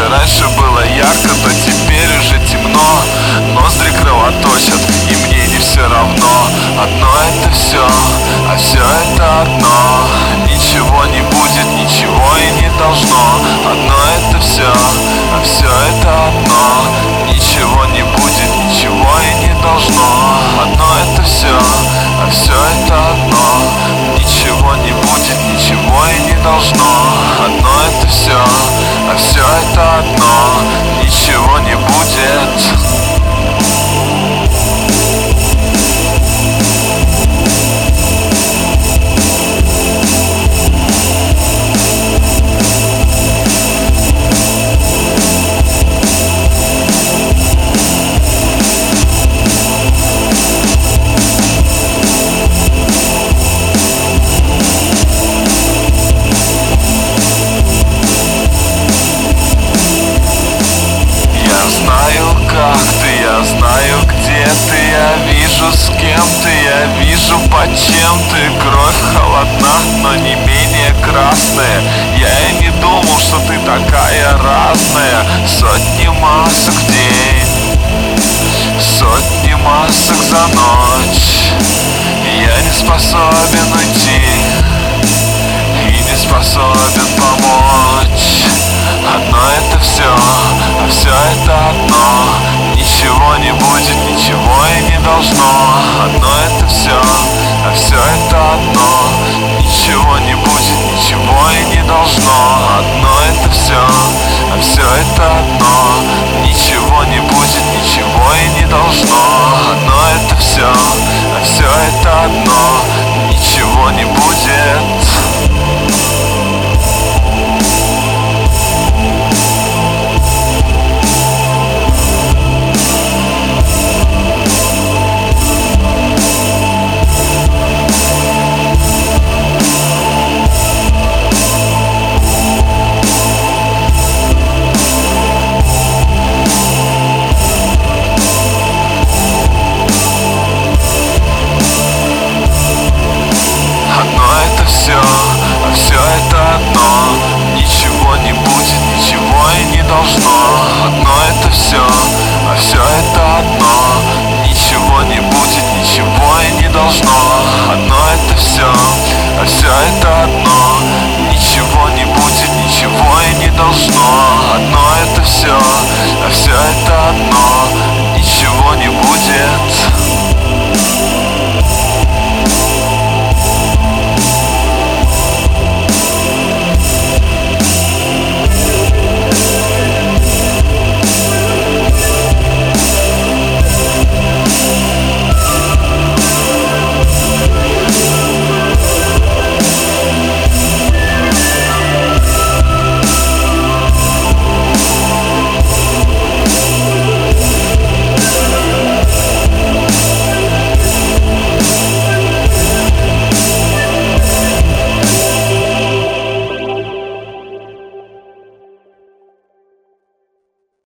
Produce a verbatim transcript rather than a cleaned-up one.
раньше было ярко, то теперь уже темно. Ноздри кровоточат, и мне не все равно. Одно это все, а все это одно. Ничего не будет, ничего и не должно. Одно это все, а все это одно. Ничего не будет, ничего и не должно. Одно это все, а все это одно. Ничего не будет, ничего и не должно. Одно это все, а все это одно. Ничего не будет. Я знаю, где ты, я вижу, с кем ты, я вижу, под чем ты. Кровь холодна, но не менее красная. Я и не думал, что ты такая разная. Сотни масок в день, сотни масок за ночь. Я не способен уйти и не способен помочь. Одно это все, а все это одно. Ничего не будет,